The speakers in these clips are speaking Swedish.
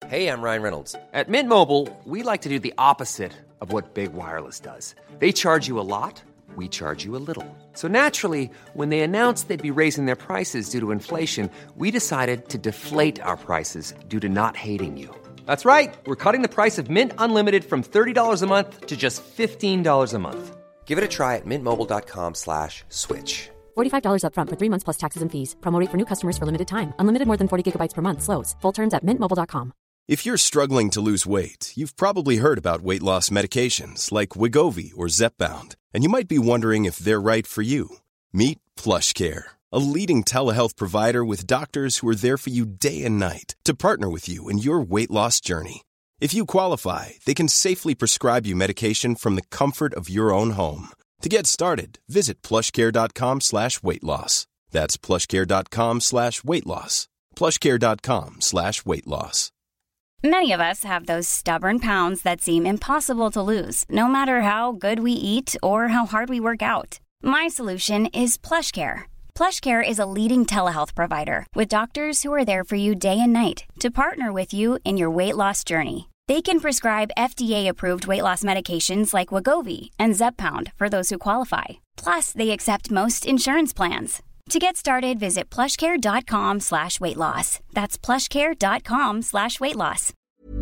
Hey, I'm Ryan Reynolds. At Mint Mobile, we like to do the opposite of what Big Wireless does. They charge you a lot, we charge you a little. So naturally, when they announced they'd be raising their prices due to inflation, we decided to deflate our prices due to not hating you. That's right. We're cutting the price of Mint Unlimited from $30 a month to just $15 a month. Give it a try at mintmobile.com/switch. $45 up front for 3 months plus taxes and fees. Promo rate for new customers for limited time. Unlimited more than 40 gigabytes per month. Slows full terms at mintmobile.com. If you're struggling to lose weight, you've probably heard about weight loss medications like Wegovy or Zepbound, and you might be wondering if they're right for you. Meet PlushCare, a leading telehealth provider with doctors who are there for you day and night to partner with you in your weight loss journey. If you qualify, they can safely prescribe you medication from the comfort of your own home. To get started, visit plushcare.com/weightloss. That's plushcare.com/weightloss. plushcare.com/weightloss. Many of us have those stubborn pounds that seem impossible to lose, no matter how good we eat or how hard we work out. My solution is PlushCare. PlushCare is a leading telehealth provider with doctors who are there for you day and night to partner with you in your weight loss journey. They can prescribe FDA-approved weight loss medications like Wegovy and Zepbound for those who qualify. Plus, they accept most insurance plans. To get started, visit plushcare.com/weightloss. That's plushcare.com/weightloss.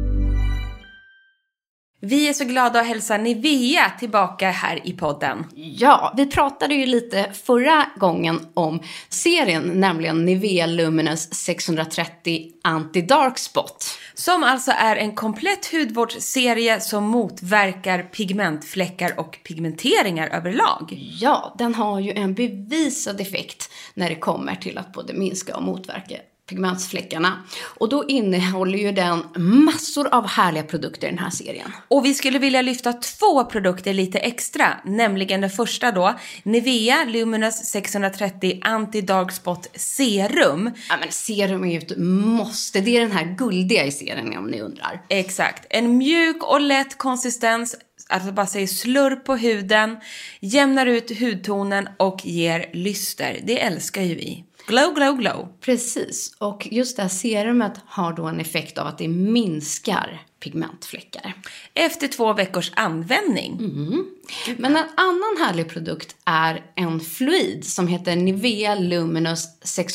Vi är så glada att hälsa Nivea tillbaka här i podden. Ja, vi pratade ju lite förra gången om serien, nämligen Nivea Luminous 630 Anti-Dark Spot. Som alltså är en komplett hudvårdsserie som motverkar pigmentfläckar och pigmenteringar överlag. Ja, den har ju en bevisad effekt när det kommer till att både minska och motverka pigmentfläckarna. Och då innehåller ju den massor av härliga produkter i den här serien. Och vi skulle vilja lyfta 2 produkter lite extra. Nämligen den första då, Nivea Luminous 630 Anti-Dark Spot Serum. Ja, men serum är ju ett måste. Det är den här guldiga i serien om ni undrar. Exakt. En mjuk och lätt konsistens. Alltså bara säger slurr på huden. Jämnar ut hudtonen och ger lyster. Det älskar ju vi. Glow, glow, glow. Precis, och just det här serumet har då en effekt av att det minskar pigmentfläckar. Efter 2 veckors användning. Mm. Men en annan härlig produkt är en fluid som heter Nivea Luminous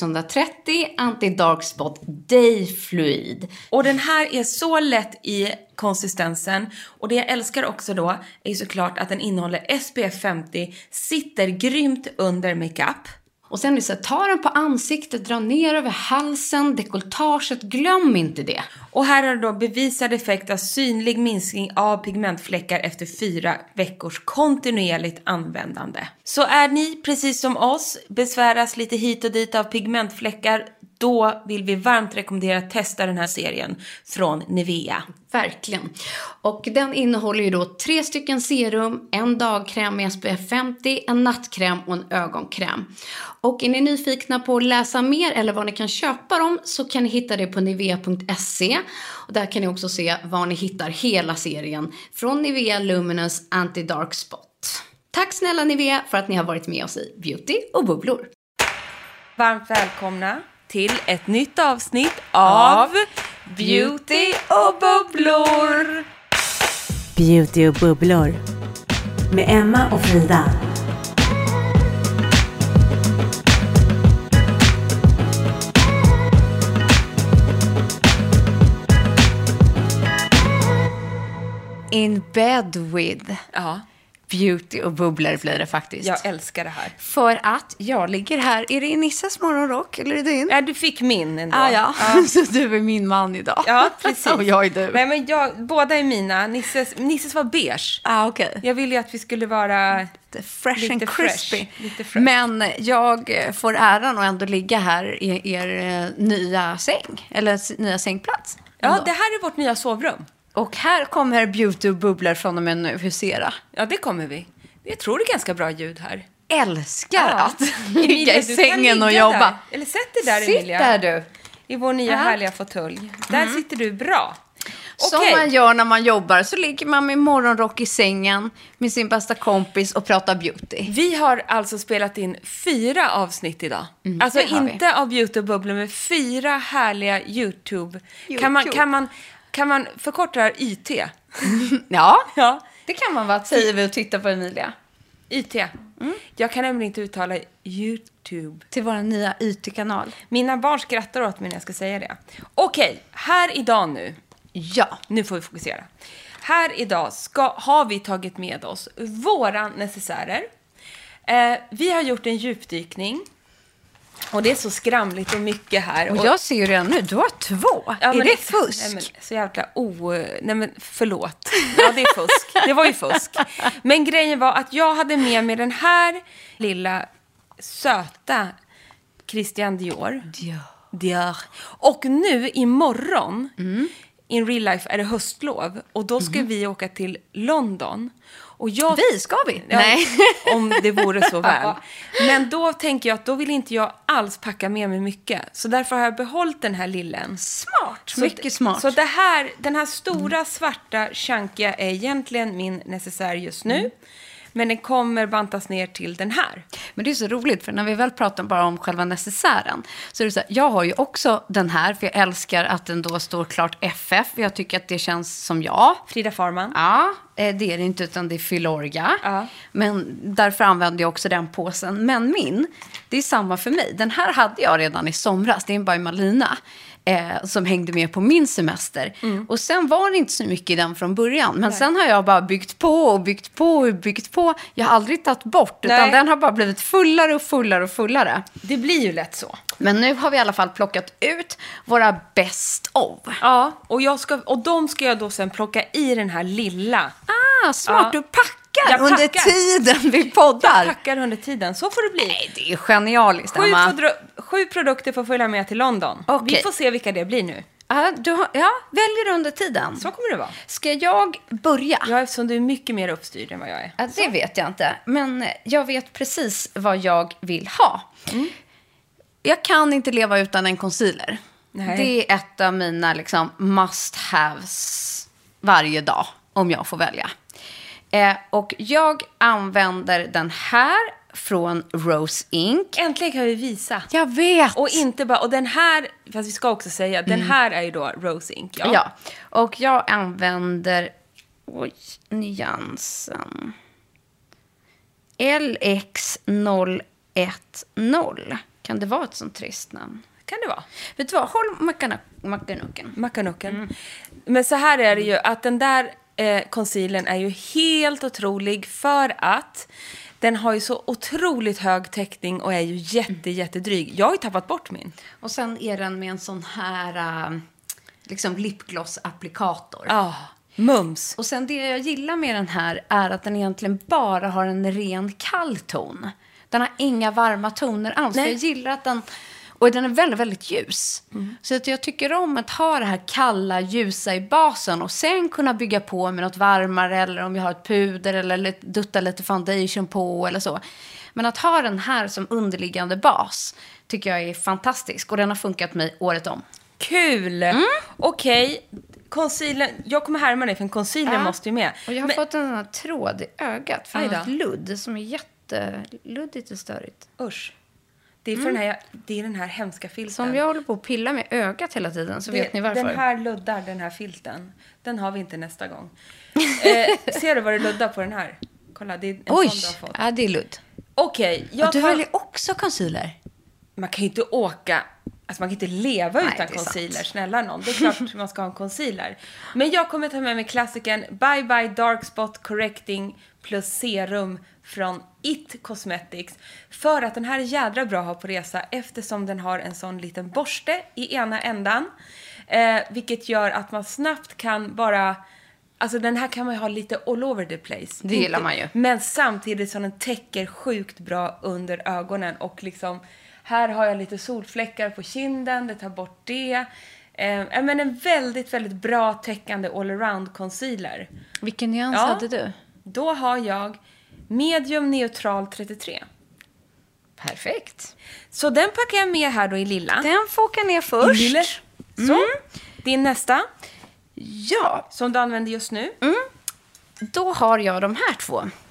630 Anti-Dark Spot Day Fluid. Och den här är så lätt i konsistensen. Och det jag älskar också då är såklart att den innehåller SPF 50, sitter grymt under makeup. Och sen så ta den på ansiktet, dra ner över halsen, dekolletaget, glöm inte det. Och här har då bevisad effekt av synlig minskning av pigmentfläckar efter 4 veckors kontinuerligt användande. Så är ni, precis som oss, besväras lite hit och dit av pigmentfläckar, då vill vi varmt rekommendera att testa den här serien från Nivea. Verkligen. Och den innehåller ju då 3 stycken serum, en dagkräm med SPF 50, en nattkräm och en ögonkräm. Och är ni nyfikna på att läsa mer eller var ni kan köpa dem så kan ni hitta det på nivea.se. Och där kan ni också se var ni hittar hela serien från Nivea Luminous Anti-Dark Spot. Tack snälla Nivea för att ni har varit med oss i Beauty och bubblor. Varmt välkomna till ett nytt avsnitt av Beauty och bubblor. Beauty och bubblor med Emma och Frida. In bed with. Ja. Beauty och bubblor blir det faktiskt. Jag älskar det här. För att jag ligger här. Är det Nisses morgonrock eller är det din? Ja, du fick min ändå. Ja. Så du är min man idag. Ja, precis. Och jag är du. Nej, men båda är mina. Nisses var beige. Okej. Jag ville ju att vi skulle vara fresh lite and crispy. Lite fresh. Men jag får äran att ändå ligga här i er nya säng. Eller nya sängplats. Ja, det här är vårt nya sovrum. Och här kommer Beauty och bubblor från och med nu husera. Ja, det kommer vi. Jag tror det är ganska bra ljud här. Älskar att ligga i sängen och jobba. Där. Eller sätt dig där, Emilia. Sitt där du. I vår nya härliga fåtölj. Där sitter du bra. Som man gör när man jobbar så ligger man med morgonrock i sängen med sin bästa kompis och pratar beauty. Vi har alltså spelat in 4 avsnitt idag. Alltså inte av Beauty och bubblor, men 4 härliga YouTube. Kan man kan man förkorta YT? Ja, Ja. det kan man vara, säger vi och tittar på Emilia. YT. Jag kan nämligen inte uttala YouTube. Till vår nya YT-kanal. Mina barn skrattar åt mig när jag ska säga det. Okej, här idag nu. Ja. Nu får vi fokusera. Här idag har vi tagit med oss våra necessärer. Vi har gjort en djupdykning. Och det är så skramligt och mycket här. Och jag ser ju redan nu, du har 2. Ja, är men det fusk? Nej, men, så jävla nej men förlåt. Ja, det är fusk. Det var ju fusk. Men grejen var att jag hade med mig den här lilla söta Christian Dior. Dior. Och nu imorgon, in real life, är det höstlov. Och då ska vi åka till London. Och Ska vi? Ja, Nej. Om det vore så väl. Men då tänker jag att då vill inte jag alls packa med mig mycket. Så därför har jag behållit den här lillen. Smart, mycket smart. Så den här stora svarta chunkiga är egentligen min necessär just nu. Men den kommer bantas ner till den här. Men det är så roligt, för när vi väl pratar bara om själva necessären så är det så här, jag har ju också den här, för jag älskar att den då står klart FF. Jag tycker att det känns som jag. Frida Farman. Ja, det är det inte, utan det är Filorga. Ja. Men därför använder jag också den påsen. Men det är samma för mig. Den här hade jag redan i somras. Det är en By Malina. Som hängde med på min semester. Och sen var det inte så mycket i den från början. Men sen har jag bara byggt på. Jag har aldrig tagit bort. Utan den har bara blivit fullare och fullare och fullare. Det blir ju lätt så. Men nu har vi i alla fall plockat ut våra best of. Ja, och de ska jag då sen plocka i den här lilla. Smart, Ja. du packar Jag under tiden vi poddar. Jag packar under tiden, så får det bli. Nej, det är genialiskt, Emma. 7 produkter får följa med till London. Okej. Vi får se vilka det blir nu. Väljer du under tiden. Så kommer det vara. Ska jag börja? Ja, eftersom du är mycket mer uppstyrd än vad jag är. Ja, det vet jag inte. Men jag vet precis vad jag vill ha. Jag kan inte leva utan en concealer. Nej. Det är ett av mina must-haves varje dag, om jag får välja. Och jag använder den här från Rose Inc. Äntligen kan vi visa. Jag vet! Och inte bara, och den här, fast vi ska också säga, den här är ju då Rose Inc. Ja, och jag använder nyansen LX010. Kan det vara ett sånt trist namn? Kan det vara. Vet du vad? Håll Mackanucken. Men så här är det ju, att den där concealern är ju helt otrolig för att den har ju så otroligt hög täckning och är ju jättedryg. Jag har ju tappat bort min. Och sen är den med en sån här lipgloss-applikator. Ja, mums. Och sen det jag gillar med den här är att den egentligen bara har en ren kall ton. Den har inga varma toner alls. Jag gillar att den... Och den är väldigt, väldigt ljus. Så att jag tycker om att ha det här kalla, ljusa i basen. Och sen kunna bygga på med något varmare. Eller om jag har ett puder eller dutta lite foundation på eller så. Men att ha den här som underliggande bas tycker jag är fantastisk. Och den har funkat mig året om. Kul! Okej. Concealer. Jag kommer härma dig för en concealer måste ju med. Och jag har fått en här tråd i ögat. För Aj då. ett ludd som är jätteluddigt och störigt. Usch. Det är, det är den här hemska filten. Som jag håller på att pilla med ögat hela tiden, så vet ni varför. Den här luddar, den här filten. Den har vi inte nästa gång. Ser du vad det luddar på den här? Kolla, det är en sån du har fått. Ja, det är ludd. Okej, Du väljer också concealer. Man kan ju inte åka... Alltså man kan inte leva utan concealer, sant. Snälla någon. Det är klart man ska ha en concealer. Men jag kommer ta med mig klassiken Bye Bye Dark Spot Correcting plus serum från It Cosmetics. För att den här är jädra bra att ha på resa eftersom den har en sån liten borste i ena ändan. Vilket gör att man snabbt kan bara... Alltså den här kan man ju ha lite all over the place. Det gillar man ju. Men samtidigt som den täcker sjukt bra under ögonen och liksom... Här har jag lite solfläckar på kinden, det tar bort det. Men en väldigt, väldigt bra täckande all-around concealer. Vilken nyans hade du? Då har jag medium neutral 33. Perfekt. Så den packar jag med här då i lilla. Den får åka ner först. Lille. Så, din nästa. Ja. Som du använder just nu. Då har jag de här två.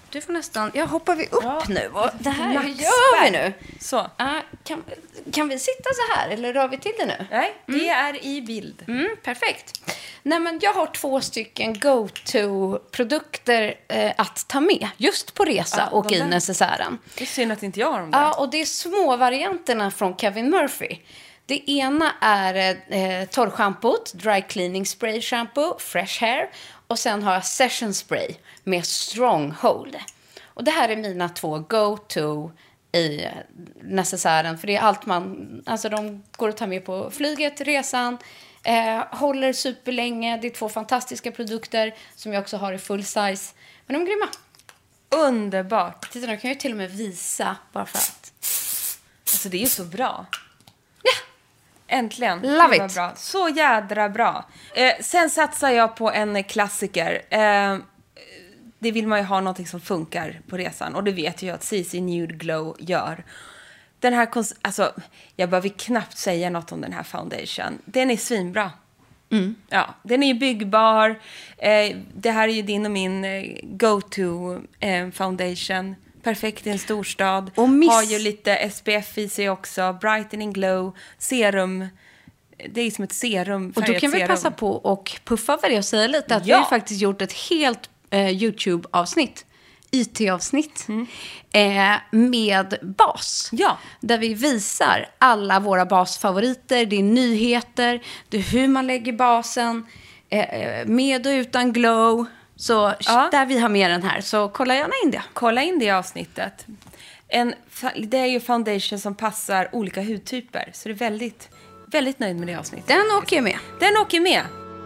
Du får nästan... Ja, hoppar vi upp nu? Och det här, hur Nackspärr. gör vi nu? Så. Kan vi sitta så här eller rör vi till det nu? Nej, det är i bild. Perfekt. Nej, men jag har 2 stycken go-to-produkter att ta med just på resa och i necessären. Det är synd att inte jag har dem där. Ja, och det är små varianterna från Kevin Murphy. Det ena är torrschampot, dry cleaning spray shampoo, fresh hair. Och sen har jag session spray med stronghold. Och det här är mina 2 go-to i necessären. För det är allt alltså de går att ta med på flyget, resan. Håller superlänge. Det är 2 fantastiska produkter som jag också har i full size. Men de är grymma. Underbart. Titta, de kan ju till och med visa bara för att. Alltså det är så bra. Ja. Äntligen. Love Det var it. bra. Så jädra bra. Sen satsar jag på en klassiker. Det vill man ju ha någonting som funkar på resan. Och det vet jag att CC Nude Glow gör. Den här, alltså, jag behöver knappt säga något om den här foundation. Den är svinbra. Ja, den är ju byggbar. Det här är ju din och min go-to foundation. Perfekt i en storstad. Och har ju lite SPF i sig också. Brightening glow. Serum. Det är som ett serum. Och då kan vi passa på och puffa för det och säga lite att vi har faktiskt gjort ett helt YouTube-avsnitt. IT-avsnitt med bas. Ja. Där vi visar alla våra basfavoriter. Det är nyheter. Det är hur man lägger basen. Med och utan glow. Så där vi har med den här. Så kolla gärna in det. Kolla in det avsnittet. Det är ju foundation som passar olika hudtyper. Så det är väldigt, väldigt nöjd med det avsnittet. Den åker med. Den åker med.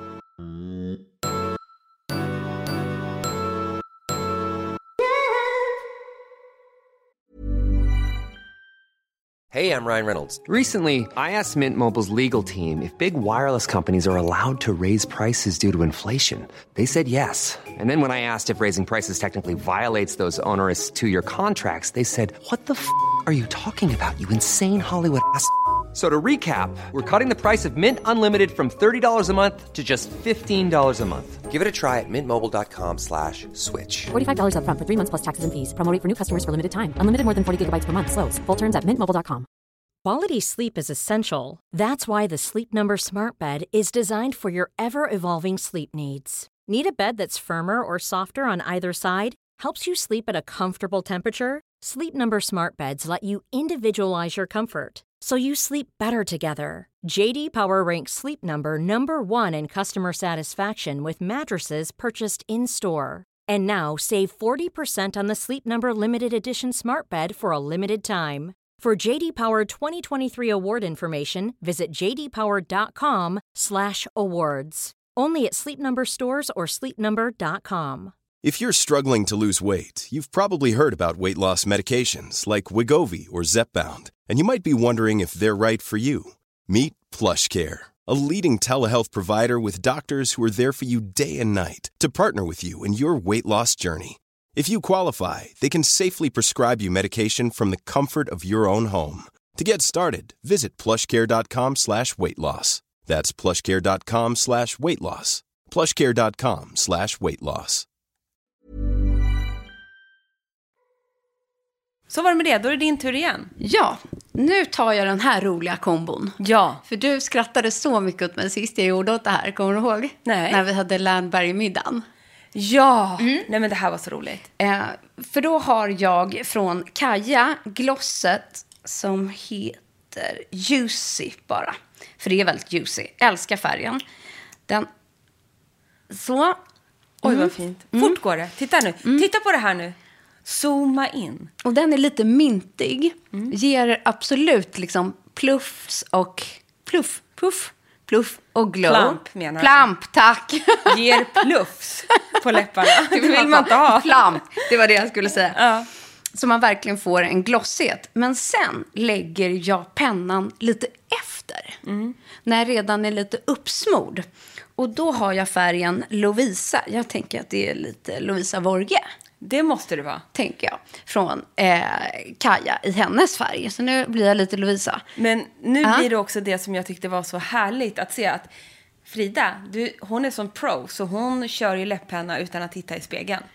Hey, I'm Ryan Reynolds. Recently, I asked Mint Mobile's legal team if big wireless companies are allowed to raise prices due to inflation. They said yes. And then when I asked if raising prices technically violates those onerous 2-year contracts, they said, "What the f*** are you talking about, you insane Hollywood ass?" So to recap, we're cutting the price of Mint Unlimited from $30 a month to just $15 a month. Give it a try at mintmobile.com/switch. $45 up front for 3 months plus taxes and fees. Promo rate for new customers for limited time. Unlimited more than 40 gigabytes per month. Slows full terms at mintmobile.com. Quality sleep is essential. That's why the Sleep Number Smart Bed is designed for your ever-evolving sleep needs. Need a bed that's firmer or softer on either side? Helps you sleep at a comfortable temperature? Sleep Number Smart Beds let you individualize your comfort, so you sleep better together. JD Power ranks Sleep Number #1 in customer satisfaction with mattresses purchased in-store. And now, save 40% on the Sleep Number Limited Edition Smart Bed for a limited time. For JD Power 2023 award information, visit jdpower.com/awards. Only at Sleep Number stores or sleepnumber.com. If you're struggling to lose weight, you've probably heard about weight loss medications like Wegovy or Zepbound, and you might be wondering if they're right for you. Meet PlushCare, a leading telehealth provider with doctors who are there for you day and night to partner with you in your weight loss journey. If you qualify, they can safely prescribe you medication from the comfort of your own home. To get started, visit plushcare.com/weightloss. That's plushcare.com/weightloss. plushcare.com/weightloss. Så var det med det. Då är det din tur igen. Ja, nu tar jag den här roliga kombon. Ja. För du skrattade så mycket åt mig sist jag gjorde åt det här. Kommer du ihåg? Nej. När vi hade Landberg-middagen. Ja. Nej, men det här var så roligt. För då har jag från Kaja glosset som heter Juicy bara. För det är väldigt juicy. Älskar färgen. Den... Så. Oj, vad fint. Fort går det. Titta nu. Titta på det här nu. Zooma in. Och den är lite mintig. Ger absolut liksom pluffs och... Pluff och glow. Plamp menar du? Plamp, tack. Ger pluffs på läpparna. Det vill man inte ha. Plamp, det var det jag skulle säga. Ja. Så man verkligen får en glossighet. Men sen lägger jag pennan lite efter. När jag redan är lite uppsmord. Och då har jag färgen Lovisa. Jag tänker att det är lite Lovisa Vorge. Det måste det vara. Tänker jag. Från Kaja i hennes färg. Så nu blir jag lite Lovisa. Men nu blir det också det som jag tyckte var så härligt. Att se att Frida, hon är som pro. Så hon kör ju läpppenna utan att titta i spegeln.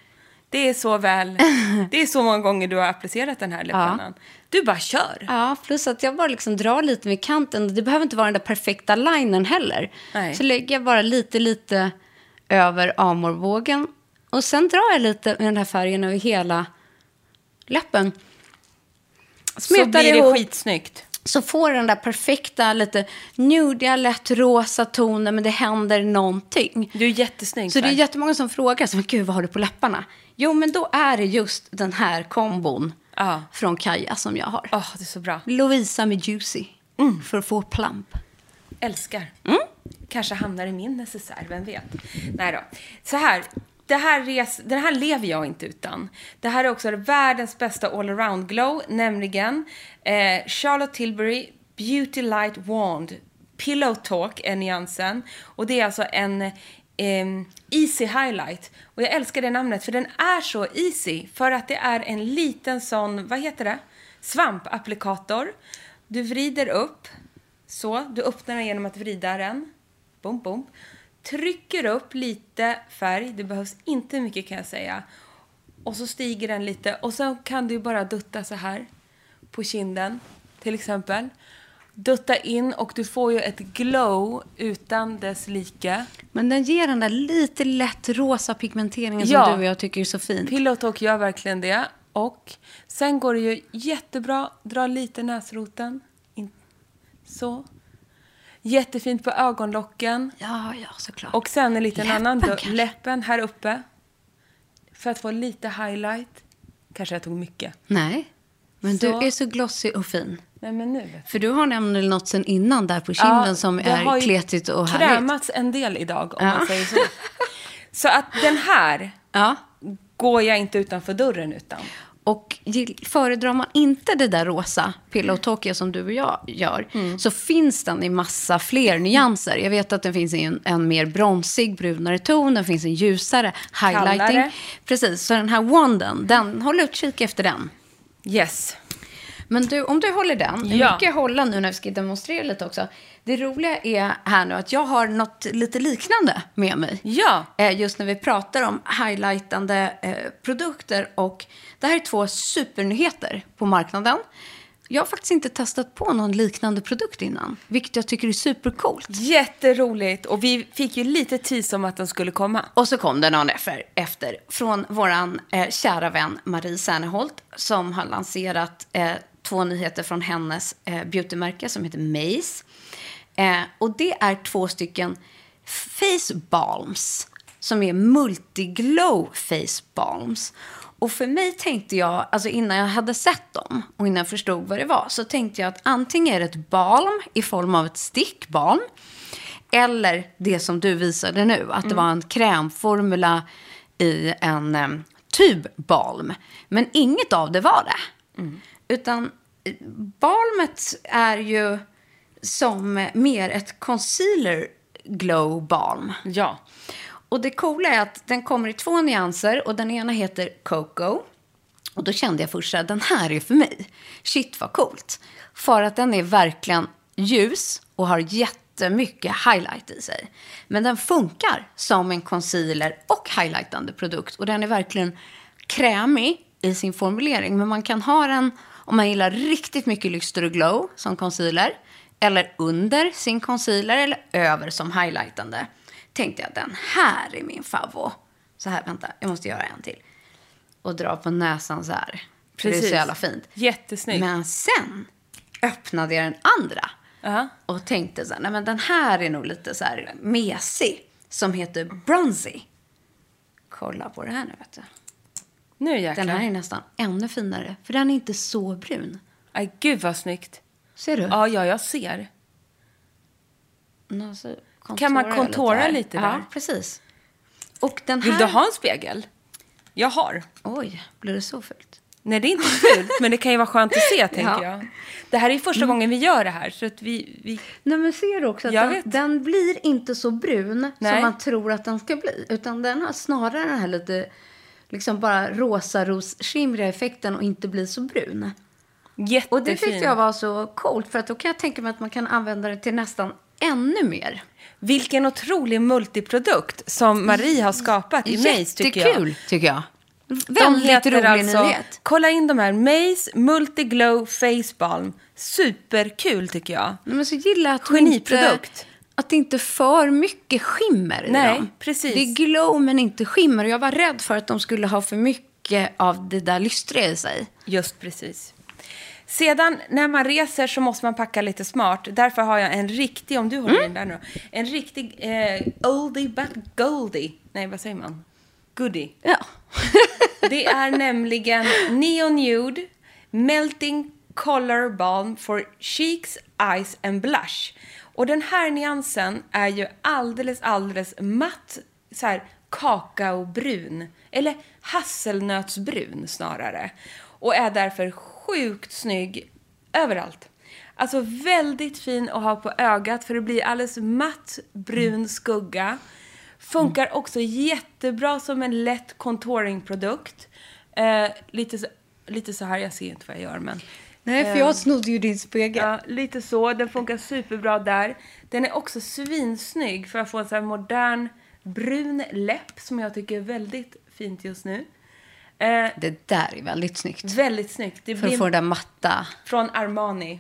Det är så väl. Det är så många gånger du har applicerat den här läpppennan. Ja. Du bara kör. Ja, plus att jag bara liksom drar lite med kanten. Det behöver inte vara den där perfekta linern heller. Nej. Så lägger jag bara lite över armbågen. Och sen drar jag lite med den här färgen över hela läppen. Smetar så blir det ihop. Skitsnyggt. Så får den där perfekta, lite nudiga, lätt rosa tonen, men det händer någonting. Du är jättesnygg. Så det är jättemånga som frågar, men gud, vad har du på läpparna? Jo, men då är det just den här kombon från Kaja som jag har. Det är så bra. Lovisa med Juicy, för att få plump. Älskar. Kanske hamnar i min necessär, vem vet. Nej då. Så här, den här lever jag inte utan. Det här är också världens bästa all-around glow, nämligen Charlotte Tilbury Beauty Light Wand Pillow Talk är nyansen. Och det är alltså en easy highlight. Och jag älskar det namnet för den är så easy. För att det är en liten sån, vad heter det? Svampapplikator. Du vrider upp. Så, du öppnar den genom att vrida den. Bom, bom. Trycker upp lite färg. Det behövs inte mycket kan jag säga. Och så stiger den lite. Och sen kan du bara dutta så här. På kinden till exempel. Dutta in och du får ju ett glow utan dess like. Men den ger den där lite lätt rosa pigmenteringen som du och jag tycker är så fin. Pillow Talk gör verkligen det. Och sen går det ju jättebra. Dra lite näsroten. Så. Jättefint på ögonlocken. Ja, såklart. Och sen en liten annan läppen här uppe. För att få lite highlight. Kanske jag tog mycket. Nej, men du är så glossy och fin. Nej, men nu. För du har nämligen något sen innan där på kinden som är kletigt och härligt. Det har krämats en del idag om man säger så. Så att den här går jag inte utanför dörren utan. Och föredrar man inte det där rosa Pillow Talk som du och jag gör, så finns den i massa fler nyanser. Jag vet att den finns i en mer bronsig, brunare ton. Den finns i en ljusare highlighting. Kallare. Precis, så den här wanden, den håller utkik efter den. Yes. Men du, om du håller den, det är mycket hålla nu när vi ska demonstrera lite också. Det roliga är här nu att jag har något lite liknande med mig. Ja. Just när vi pratar om highlightande produkter. Och det här är 2 supernyheter på marknaden. Jag har faktiskt inte testat på någon liknande produkt innan. Vilket jag tycker är supercoolt. Jätteroligt. Och vi fick ju lite tid om att den skulle komma. Och så kom den någon efter från våran kära vän Marie Serneholt. Som har lanserat 2 nyheter från hennes beautymärke som heter Maze. Och det är 2 stycken face balms som är multiglow face balms. Och för mig tänkte jag, alltså innan jag hade sett dem och innan jag förstod vad det var, så tänkte jag att antingen är det ett balm i form av ett stickbalm eller det som du visade nu, att det var en krämformula i en tubbalm. Men inget av det var det. Utan balmet är ju som mer ett concealer glow balm. Ja. Och det coola är att den kommer i 2 nyanser och den ena heter Cocoa. Och då kände jag först att den här är för mig. Shit vad coolt. För att den är verkligen ljus och har jättemycket highlight i sig. Men den funkar som en concealer och highlightande produkt. Och den är verkligen krämig i sin formulering. Men man kan ha den om man gillar riktigt mycket lyster och glow som concealer. Eller under sin concealer eller över som highlightande. Tänkte jag, den här är min favvo. Så här, vänta, jag måste göra en till. Och dra på näsan så här. Precis. Det är så jävla fint. Jättesnyggt. Men sen öppnade jag den andra. Och tänkte så här, nej men den här är nog lite så här mesig. Som heter Bronzy. Kolla på det här nu, vet du. Nu jäklar. Den här är nästan ännu finare. För den är inte så brun. Aj, gud vad snyggt. Ser du? Ja, jag ser. Alltså, kan man kontora lite där? Ja, precis. Och den här... Vill du ha en spegel? Jag har. Oj, blir det så fult? Nej, det är inte fult, men det kan ju vara skönt att se, tänker jag. Det här är första gången vi gör det här, så att vi... Nej, men ser du också att den blir inte så brun som man tror att den ska bli. Utan den har snarare den här lite, liksom bara rosa-ros-skimriga effekten och inte blir så brun. Jättefin. Och det tyckte jag var så coolt, för att då kan jag tänka mig att man kan använda det till nästan ännu mer. Vilken otrolig multiprodukt som Marie har skapat i Maze, tycker jag. Jättekul, tycker jag. Väldigt rolig nyhet. Kolla in de här. Maze Multiglow Face Balm. Superkul tycker jag. Men så gillar att Geniprodukt. Att det inte är för mycket skimmer i Nej, dem. precis. Det är glow men inte skimmer. Och jag var rädd för att de skulle ha för mycket av det där lystriga i sig. Just precis. Sedan när man reser så måste man packa lite smart. Därför har jag en riktig, om du håller in där nu. En riktig oldie but goldie. Nej, vad säger man? Goodie. Ja. Det är nämligen Neon Nude Melting Color Balm for Cheeks, Eyes and Blush. Och den här nyansen är ju alldeles matt så här kakaobrun. Eller hasselnötsbrun snarare. Och är därför sjukt snygg överallt. Alltså väldigt fin att ha på ögat för det blir alldeles matt brun skugga. Funkar också jättebra som en lätt contouringprodukt. Lite så här, jag ser inte vad jag gör men... Nej, för jag snodde ju din spegel. Ja, lite så. Den funkar superbra där. Den är också svinsnygg för att få en så här modern brun läpp som jag tycker är väldigt fint just nu. Det där är väldigt snyggt. Väldigt snyggt. Det för att få det där matta. Från Armani.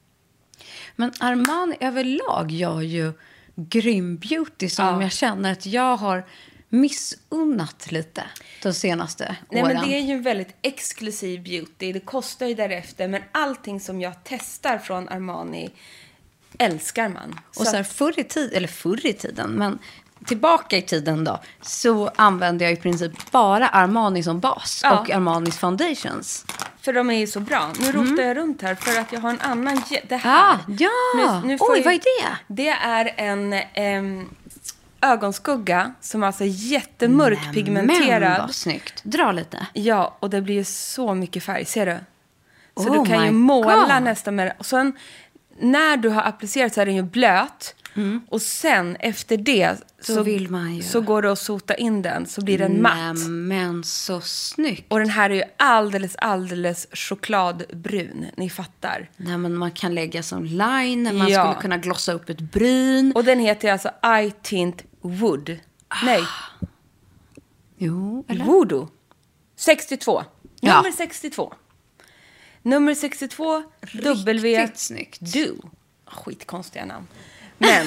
Men Armani överlag gör ju grym beauty som jag känner att jag har missunnat lite de senaste åren. Nej, men det är ju en väldigt exklusiv beauty. Det kostar ju därefter. Men allting som jag testar från Armani älskar man. Och så här förr i tiden, men tillbaka i tiden då, så använde jag i princip bara Armani som bas och Armanis foundations. För de är ju så bra. Nu rotar jag runt här för att jag har en annan... Det här. Nu oj, vad är det? Det är en ögonskugga som alltså är jättemörkt pigmenterad. Men vad snyggt. Dra lite. Ja, och det blir ju så mycket färg. Ser du? Så du kan ju måla nästan med det. Och sen när du har applicerat så är den ju blöt. Och sen efter det så går det att sota in den. Så blir den matt. Men så snyggt. Och den här är ju alldeles chokladbrun. Ni fattar. Nej, men man kan lägga som liner. Man skulle kunna glossa upp ett bryn. Och den heter alltså Eye Tint Wood. Nej. Jo, eller? Voodoo. 62. Nummer 62. Nummer 62. Riktigt snyggt. Do. Skitkonstiga namn. Men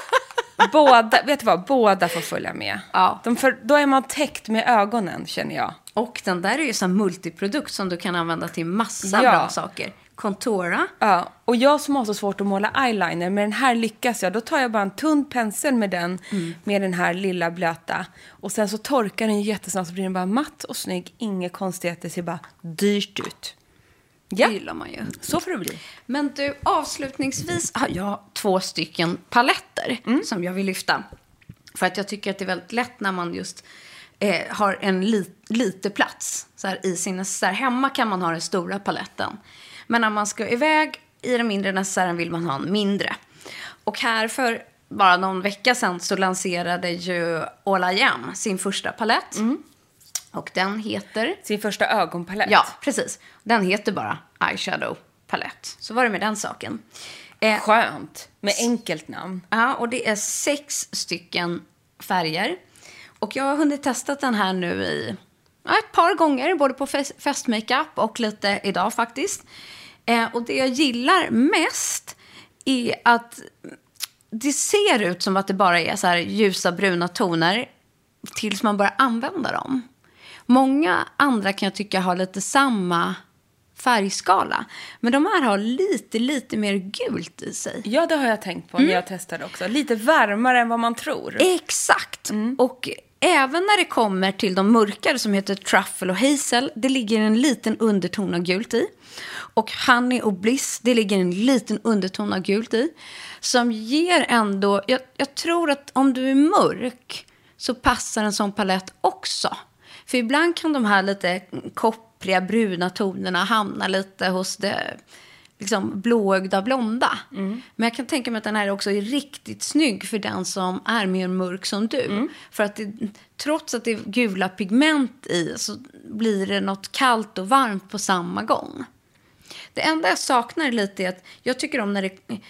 båda får följa med. Ja. Då är man täckt med ögonen, känner jag. Och den där är ju en multiprodukt som du kan använda till massa bra saker. Contoura. Ja, och jag som har så svårt att måla eyeliner, med den här lyckas jag. Då tar jag bara en tunn pensel med den, med den här lilla blöta. Och sen så torkar den jättesnabbt så blir den bara matt och snygg. Inga konstigheter, ser bara dyrt ut. Ja. Det gillar man ju. Så får det bli. Men du, avslutningsvis har jag 2 stycken paletter som jag vill lyfta. För att jag tycker att det är väldigt lätt när man just har en lite plats. Så här, i sin necessär. Hemma kan man ha den stora paletten. Men när man ska iväg i den mindre necessären vill man ha en mindre. Och här för bara någon vecka sedan så lanserade ju All I Am sin första palett. Och den heter... Sin första ögonpalett. Ja, precis. Den heter bara Eyeshadow palett. Så var det med den saken. Skönt. Med enkelt namn. Ja, och det är 6 stycken färger. Och jag har hunnit testa den här nu i ett par gånger. Både på festmakeup och lite idag faktiskt. Och det jag gillar mest är att det ser ut som att det bara är så här ljusa bruna toner tills man börjar använda dem. Många andra kan jag tycka har lite samma färgskala. Men de här har lite mer gult i sig. Ja, det har jag tänkt på när jag testade också. Lite varmare än vad man tror. Exakt. Och även när det kommer till de mörkare som heter Truffle och Hazel, det ligger en liten underton av gult i. Och Honey och Bliss, det ligger en liten underton av gult i. Som ger ändå, jag tror att om du är mörk så passar en sån palett också. För ibland kan de här lite koppriga bruna tonerna hamna lite hos det liksom blåögda blonda. Men jag kan tänka mig att den här också är riktigt snygg för den som är mer mörk som du. För att trots att det är gula pigment i så blir det något kallt och varmt på samma gång. Det enda jag saknar lite är att jag tycker om när det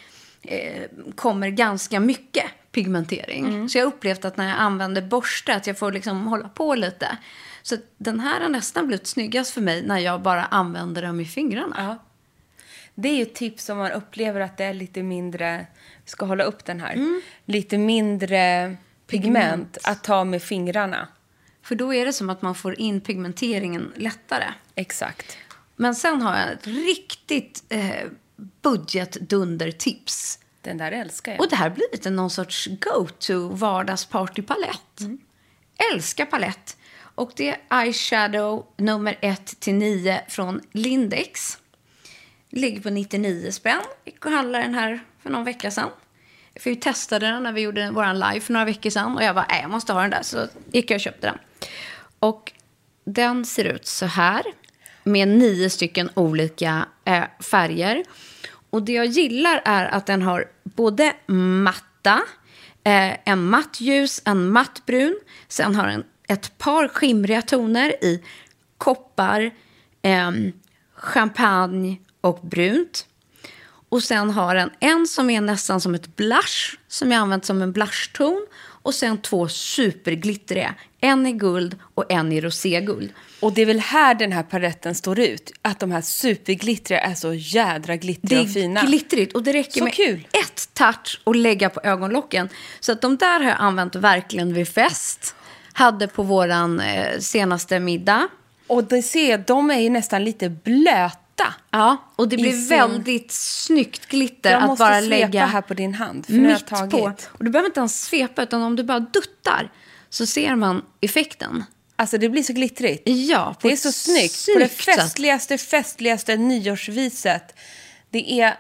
kommer ganska mycket pigmentering. Så jag har upplevt att när jag använder borste att jag får liksom hålla på lite. Så den här har nästan blivit snyggast för mig när jag bara använder dem i fingrarna. Ja. Det är ju ett tips om man upplever att det är lite mindre, ska hålla upp den här, lite mindre pigment att ta med fingrarna. För då är det som att man får in pigmenteringen lättare. Exakt. Men sen har jag ett riktigt budgetdundertips. Den där älskar jag. Och det här blir lite någon sorts go-to vardagspartypalett. Älskar palett. Och det är eyeshadow nummer 1-9 från Lindex. Ligger på 99 spänn. Jag handlade den här för någon vecka sedan. För vi testade den när vi gjorde våran live för några veckor sedan. Och jag bara, jag måste ha den där. Så gick jag och köpte den. Och den ser ut så här. Med 9 stycken olika färger. Och det jag gillar är att den har både matta, en matt ljus, en matt brun. Sen har den ett par skimriga toner i koppar, champagne och brunt. Och sen har den en som är nästan som ett blush, som jag använt som en blushton. Och sen 2 superglittriga, en i guld och en i roséguld. Och det är väl här den här paletten står ut. Att de här superglittriga är så jädra glittriga och fina. Det är glittrigt och det räcker så med kul. ett touch och lägga på ögonlocken. Så att de där har jag använt verkligen vid fest. Hade på våran senaste middag. Och de är ju nästan lite blöta. Ja, och det blir väldigt snyggt glitter att bara lägga. Jag måste svepa här på din hand. För mitt på. Och du behöver inte ens svepa, utan om du bara duttar så ser man effekten. Alltså det blir så glittrigt. Ja, det är så snyggt. På det festligaste nyårsviset. Det är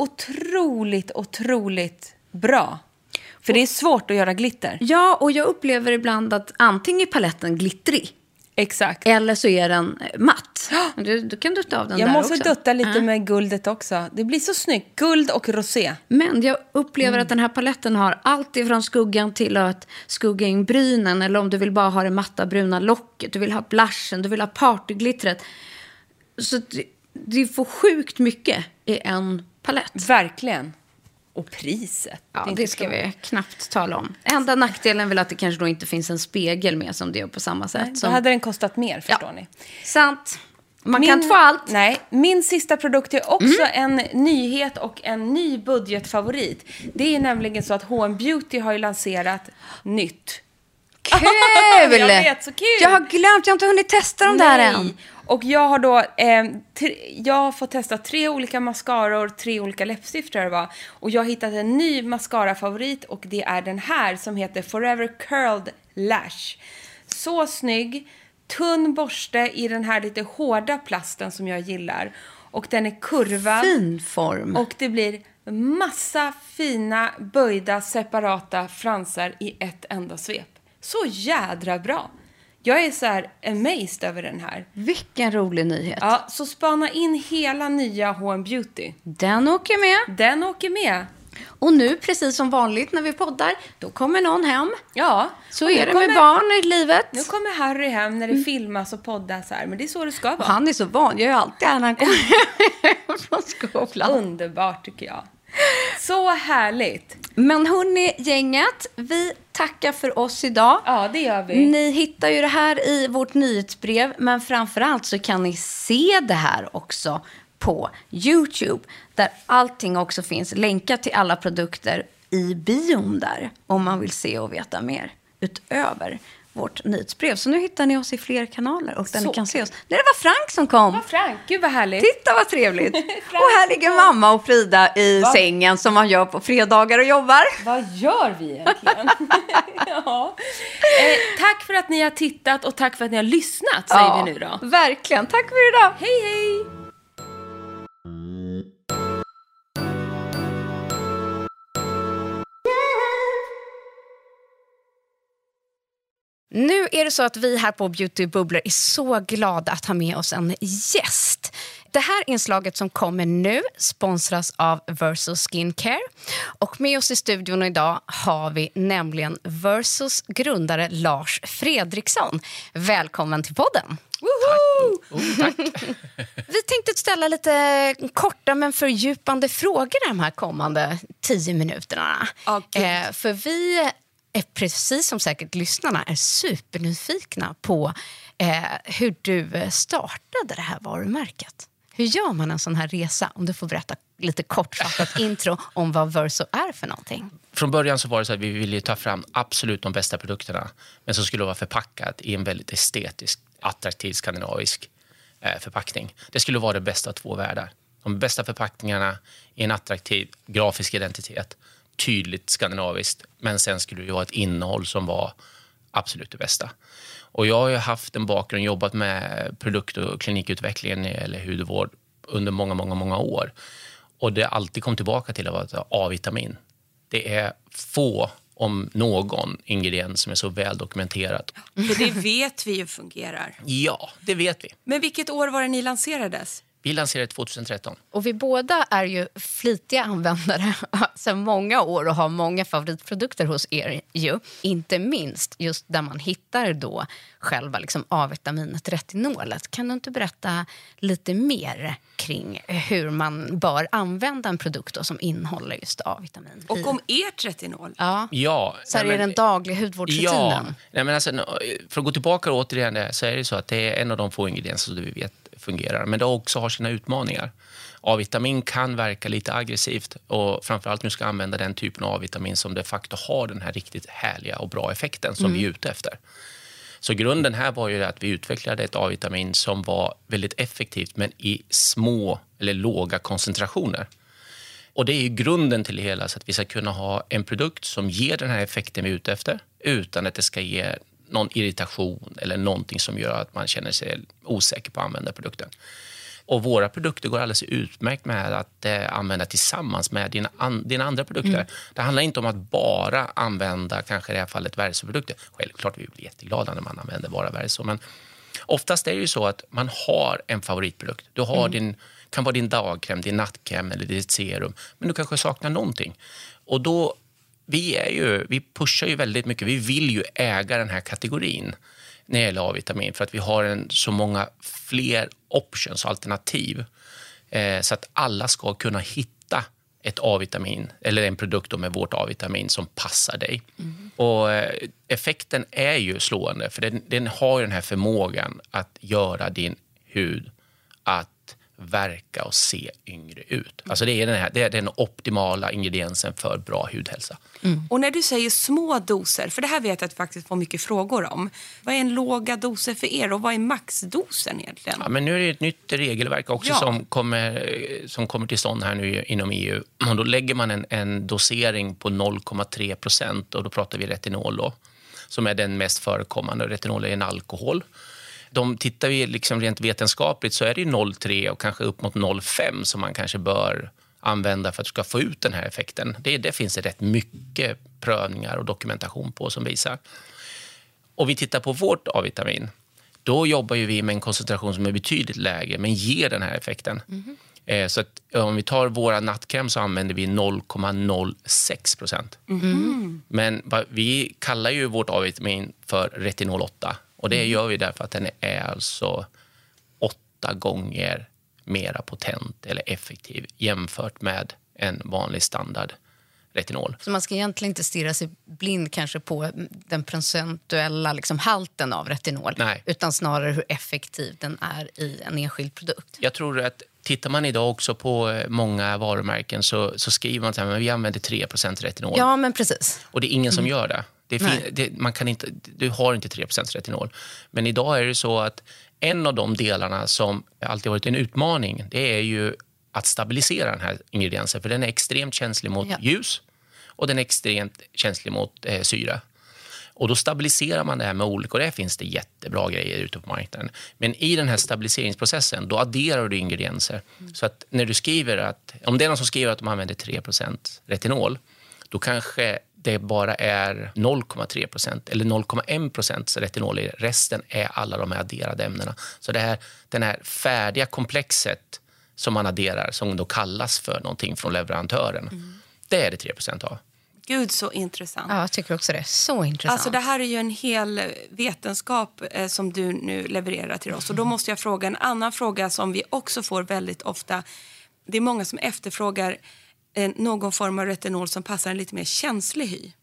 otroligt bra. För det är svårt att göra glitter. Ja, och jag upplever ibland att antingen är paletten glittrig. Exakt. Eller så är den matt. Du kan dutta av den där också. Jag måste dutta lite med guldet också. Det blir så snyggt. Guld och rosé. Men jag upplever att den här paletten har allt ifrån skuggan till att skugga in brynen. Eller om du vill bara ha det matta bruna locket. Du vill ha blushen. Du vill ha partyglittret. Så det får sjukt mycket i en palett. Verkligen. Och priset. Ja, det ska vi knappt tala om. Enda nackdelen är väl att det kanske då inte finns en spegel med som det gör på samma sätt. Nej, då hade den kostat mer, förstår ni. Sant. Man kan inte få allt. Nej, min sista produkt är också en nyhet och en ny budgetfavorit. Det är nämligen så att H&M Beauty har ju lanserat nytt. Kul! Jag vet, så kul! Jag har glömt, jag har inte hunnit testa dem där än. Och jag har då jag har fått testa 3 olika mascaror, 3 olika läppstift tror jag det var. Och jag har hittat en ny mascara-favorit och det är den här som heter Forever Curled Lash. Så snygg, tunn borste i den här lite hårda plasten som jag gillar. Och den är kurvad. Fin form. Och det blir massa fina, böjda, separata fransar i ett enda svep. Så jädra bra. Jag är så här amazed över den här. Vilken rolig nyhet. Ja, så spana in hela nya H&M Beauty. Den åker med. Och nu, precis som vanligt när vi poddar, då kommer någon hem. Ja. Så är det med barn i livet. Nu kommer Harry hem när det filmas och poddas här. Men det är så det ska vara. Och han är så van. Jag är alltid här när han kommer från skolan. Underbart tycker jag. Så härligt. Men hörni, gänget, vi tackar för oss idag. Ja, det gör vi. Ni hittar ju det här i vårt nyhetsbrev, men framförallt så kan ni se det här också på YouTube, där allting också finns länkat till alla produkter i bion där, om man vill se och veta mer utöver vårt nyhetsbrev. Så nu hittar ni oss i fler kanaler och där ni kan se oss. Det var Frank som kom. Ja, Frank, gud vad härligt. Titta vad trevligt. Och här ligger mamma och Frida i sängen som man gör på fredagar och jobbar. Vad gör vi egentligen? Ja. Tack för att ni har tittat och tack för att ni har lyssnat, säger vi nu då. Verkligen, tack för idag. Hej hej. Nu är det så att vi här på Beauty Bubblor är så glada att ha med oss en gäst. Det här inslaget som kommer nu sponsras av Versus Skincare. Och med oss i studion idag har vi nämligen Versus grundare Lars Fredriksson. Välkommen till podden. Woho! Tack. Vi tänkte ställa lite korta men fördjupande frågor de här kommande 10 minuterna. För vi är, precis som säkert lyssnarna, är supernyfikna på hur du startade det här varumärket. Hur gör man en sån här resa? Om du får berätta lite kortfattat intro om vad Verso är för någonting. Från början så var det så att vi ville ta fram absolut de bästa produkterna, men som skulle vara förpackat i en väldigt estetisk, attraktiv skandinavisk förpackning. Det skulle vara det bästa av 2 världar. De bästa förpackningarna i en attraktiv grafisk identitet, tydligt skandinaviskt, men sen skulle det vara ett innehåll som var absolut det bästa. Och jag har ju haft en bakgrund, jobbat med produkt- och klinikutvecklingen eller hudvård under många år. Och det alltid kom tillbaka till att vara A-vitamin. Det är få, om någon, ingrediens som är så väl dokumenterat. För det vet vi ju fungerar. Ja, det vet vi. Men vilket år var det ni lanserades? Vi lanserade 2013. Och vi båda är ju flitiga användare sedan många år och har många favoritprodukter hos er ju. Inte minst just där man hittar då själva liksom A-vitaminet, retinolet. Kan du inte berätta lite mer kring hur man bör använda en produkt då som innehåller just A-vitamin? Och om ert retinol? Ja. Så är det den dagliga hudvårdsrutinen. Ja, men alltså, för att gå tillbaka återigen där, så är det så att det är en av de få ingredienser som vi vet fungerar, men det också har sina utmaningar. A-vitamin kan verka lite aggressivt och framförallt nu ska använda den typen av A-vitamin som de facto har den här riktigt härliga och bra effekten som vi är ute efter. Så grunden här var ju att vi utvecklade ett A-vitamin som var väldigt effektivt men i små eller låga koncentrationer. Och det är ju grunden till det hela, så att vi ska kunna ha en produkt som ger den här effekten vi är ute efter utan att det ska ge någon irritation eller någonting som gör att man känner sig osäker på att använda produkten. Och våra produkter går alldeles utmärkt med att använda tillsammans med dina andra produkter. Det handlar inte om att bara använda, kanske i det här fallet, Verso-produkter. Självklart vi blir jätteglada när man använder bara Verso, men oftast är det ju så att man har en favoritprodukt. Du har kan vara din dagkräm, din nattkräm eller ditt serum, men du kanske saknar någonting. Och då vi pushar ju väldigt mycket. Vi vill ju äga den här kategorin när det gäller A-vitamin, för att vi har så många fler options, alternativ, så att alla ska kunna hitta ett A-vitamin eller en produkt med vårt A-vitamin som passar dig. Och effekten är ju slående, för den har ju den här förmågan att göra din hud att verka och se yngre ut. Alltså det är den optimala ingrediensen för bra hudhälsa. Och när du säger små doser, för det här vet jag att faktiskt får mycket frågor om. Vad är en låga doser för er och vad är maxdosen egentligen? Ja, men nu är det ett nytt regelverk också som kommer till stånd här nu inom EU. Och då lägger man en dosering på 0,3% och då pratar vi retinol då, som är den mest förekommande. Retinol är en alkohol. Tittar vi liksom rent vetenskapligt så är det 0,3 och kanske upp mot 0,5 som man kanske bör använda för att ska få ut den här effekten. Det finns det rätt mycket prövningar och dokumentation på som visar. Och vi tittar på vårt A-vitamin. Då jobbar ju vi med en koncentration som är betydligt lägre men ger den här effekten. Så att om vi tar våra nattkräm så använder vi 0,06%. Men vi kallar ju vårt A-vitamin för retinol 8. Och det gör vi därför att den är alltså 8 gånger mera potent eller effektiv jämfört med en vanlig standard retinol. Så man ska egentligen inte stirra sig blind kanske på den procentuella liksom halten av retinol. Nej. Utan snarare hur effektiv den är i en enskild produkt. Jag tror att tittar man idag också på många varumärken så skriver man så här, men vi använder 3% retinol. Ja, men precis. Och det är ingen som gör det. Du har inte 3% retinol. Men idag är det så att en av de delarna som alltid varit en utmaning, det är ju att stabilisera den här ingrediensen. För den är extremt känslig mot ljus och den är extremt känslig mot syra. Och då stabiliserar man det här med olika, och där finns det jättebra grejer ute på marknaden. Men i den här stabiliseringsprocessen, då adderar du ingredienser. Så att när du skriver om det är någon som skriver att de använder 3% retinol, då kanske det bara är 0,3% eller 0,1% retinol i. Resten är alla de här adderade ämnena. Så den här färdiga komplexet som man adderar, som då kallas för någonting från leverantören, det är det 3% av. Gud, så intressant. Ja, jag tycker också det är så intressant. Alltså det här är ju en hel vetenskap som du nu levererar till oss. Och då måste jag fråga en annan fråga som vi också får väldigt ofta. Det är många som efterfrågar någon form av retinol som passar en lite mer känslig hy.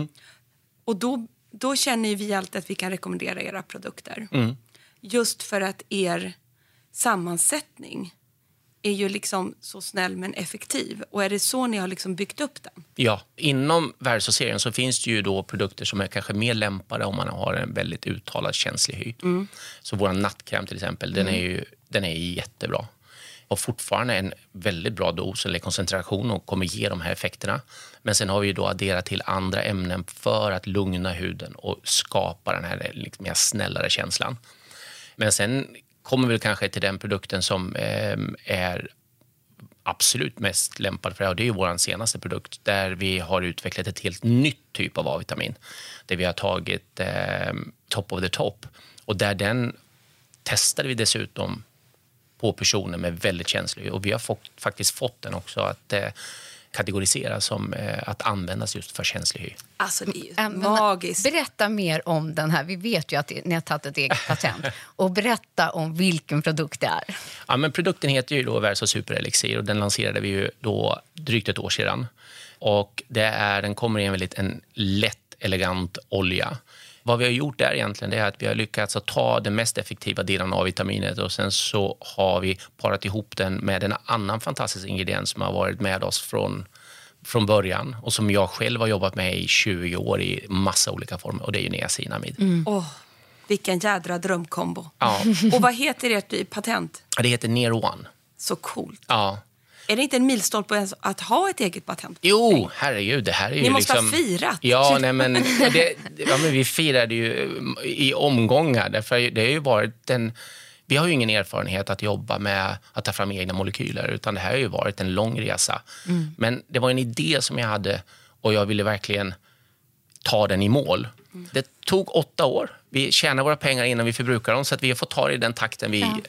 Och då känner vi alltid att vi kan rekommendera era produkter. Just för att er sammansättning är ju liksom så snäll men effektiv. Och är det så ni har liksom byggt upp den? Ja, inom Verso-serien så finns det ju då produkter som är kanske mer lämpade om man har en väldigt uttalad känslig hy. Så vår nattkräm till exempel, den är jättebra. Och fortfarande en väldigt bra dos eller koncentration och kommer ge de här effekterna. Men sen har vi ju då adderat till andra ämnen för att lugna huden och skapa den här liksom mer snällare känslan. Men sen kommer vi kanske till den produkten som är absolut mest lämpad för det. Och det är ju vår senaste produkt där vi har utvecklat ett helt nytt typ av A-vitamin. Där vi har tagit top of the top. Och där den testade vi dessutom på personer med väldigt känslig. Och vi har faktiskt fått den också att kategoriseras som att användas just för känslig hy. Alltså det är ju magiskt. Berätta mer om den här. Vi vet ju att ni har tagit ett eget patent. Och berätta om vilken produkt det är. Ja, men produkten heter ju då Verso Super Elixir och den lanserade vi ju då drygt ett år sedan. Och den kommer i en lätt, elegant olja. Vad vi har gjort där egentligen är att vi har lyckats att ta den mest effektiva delen av vitaminet och sen så har vi parat ihop den med en annan fantastisk ingrediens som har varit med oss från början och som jag själv har jobbat med i 20 år i massa olika former och det är ju niacinamid. Vilken jädra drömkombo. Ja. Och vad heter ert patent? Det heter Nero One. Så coolt. Ja. Är det inte en milstolpe ens att ha ett eget patent? Jo, herregud, det här är ju ni måste liksom... ha firat. Ja, nej, men vi firade ju i omgångar. Därför det har ju varit vi har ju ingen erfarenhet att jobba med att ta fram egna molekyler. Utan det här har ju varit en lång resa. Men det var en idé som jag hade och jag ville verkligen ta den i mål. Det tog 8 år. Vi tjänar våra pengar innan vi förbrukar dem så att vi har fått ta det i den takten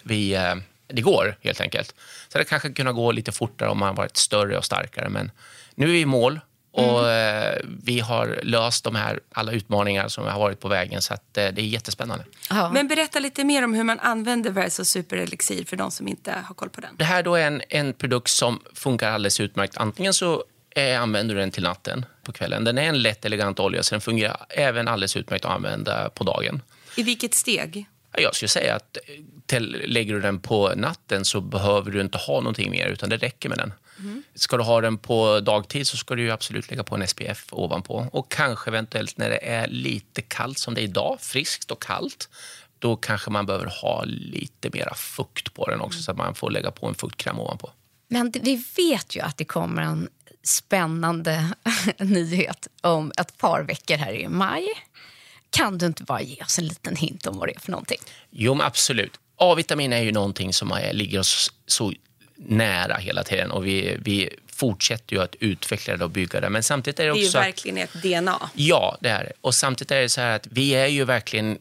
det går helt enkelt. Så det kanske kunna gå lite fortare om man varit större och starkare. Men nu är vi i mål och vi har löst de här alla utmaningar som har varit på vägen. Så att, det är jättespännande. Ja. Men berätta lite mer om hur man använder Verso Super Elixir för de som inte har koll på den. Det här då är en produkt som funkar alldeles utmärkt. Antingen så använder du den till natten på kvällen. Den är en lätt, elegant olja så den fungerar även alldeles utmärkt att använda på dagen. I vilket steg? Jag skulle säga att lägger du den på natten så behöver du inte ha någonting mer utan det räcker med den. Ska du ha den på dagtid så ska du ju absolut lägga på en SPF ovanpå. Och kanske eventuellt när det är lite kallt som det är idag, friskt och kallt, då kanske man behöver ha lite mera fukt på den också så att man får lägga på en fuktkräm ovanpå. Men vi vet ju att det kommer en spännande nyhet om ett par veckor här i maj. Kan du inte bara ge oss en liten hint om vad det är för någonting? Jo, men absolut. A-vitamin är ju någonting som ligger oss så nära hela tiden och vi fortsätter ju att utveckla det och bygga det. Men samtidigt är det också... Det är ju verkligen ett DNA. Ja, det är det. Och samtidigt är det så här att vi är ju verkligen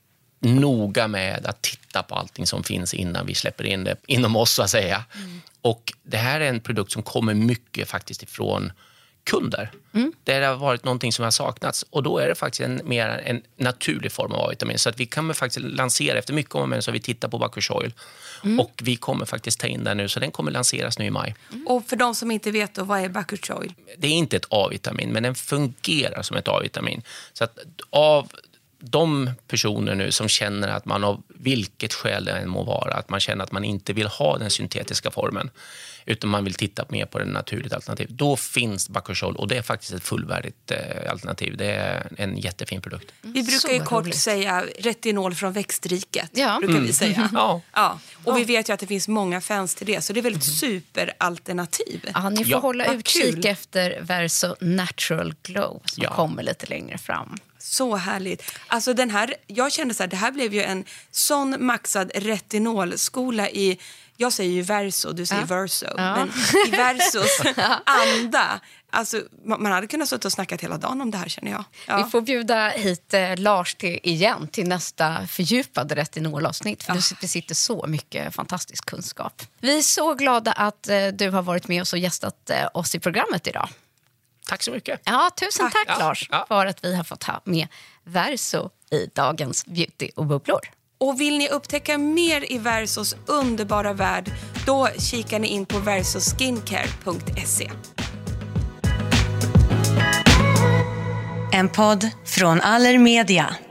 noga med att titta på allting som finns innan vi släpper in det inom oss så att säga. Och det här är en produkt som kommer mycket faktiskt ifrån kunder. Det har varit någonting som har saknats och då är det faktiskt en naturlig form av A-vitamin så att vi kommer faktiskt lansera efter mycket om så vi tittar på Bacchus Oil och vi kommer faktiskt ta in den nu så den kommer lanseras nu i maj. Och för de som inte vet då, vad är Bacchus Oil? Det är inte ett A-vitamin men den fungerar som ett A-vitamin så att av de personer nu som känner att man av vilket skäl det än må vara att man känner att man inte vill ha den syntetiska formen utan man vill titta mer på den naturligt alternativ. Då finns Bacchus Oil och det är faktiskt ett fullvärdigt alternativ. Det är en jättefin produkt. Vi brukar ju kort säga retinol från växtriket. Brukar vi säga. Ja. Och vi vet ju att det finns många fans till det så det är väl ett superalternativ. Ja, ni får hålla utkik efter Verso Natural Glow som kommer lite längre fram. Så härligt. Alltså den här, jag kände så här, det här blev ju en sån maxad retinolskola i, jag säger ju Verso, du säger Verso, men i Versos anda. Alltså man hade kunnat sitta och snacka hela dagen om det här känner jag. Ja. Vi får bjuda hit Lars till nästa fördjupade retinolavsnitt för du besitter så mycket fantastisk kunskap. Vi är så glada att du har varit med oss och gästat oss i programmet idag. Tack så mycket. Ja, tusen tack Lars Ja. för att vi har fått ha med Verso i dagens Beauty och bubblor. Och vill ni upptäcka mer i Versos underbara värld, då kikar ni in på versoskincare.se. En podd från Allermedia.